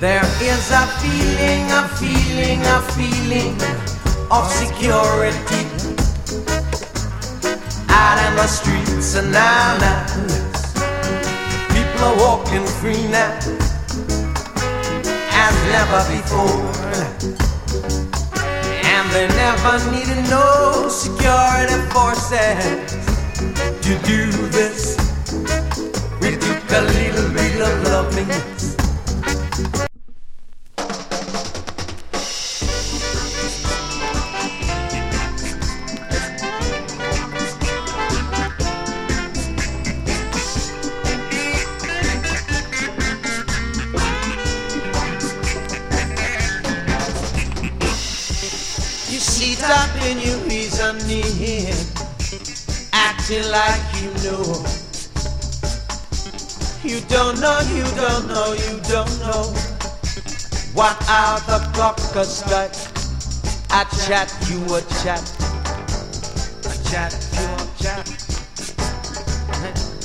There is a feeling, a feeling, a feeling of security out in the streets and now. People are walking free now as never before, and they never needed no security forces to do this. We took a little bit of loveliness. Up in your reasoning, acting like you know. You don't know, you don't know, you don't know what out the caucus like. I chat, you a chat. I chat, you a chat.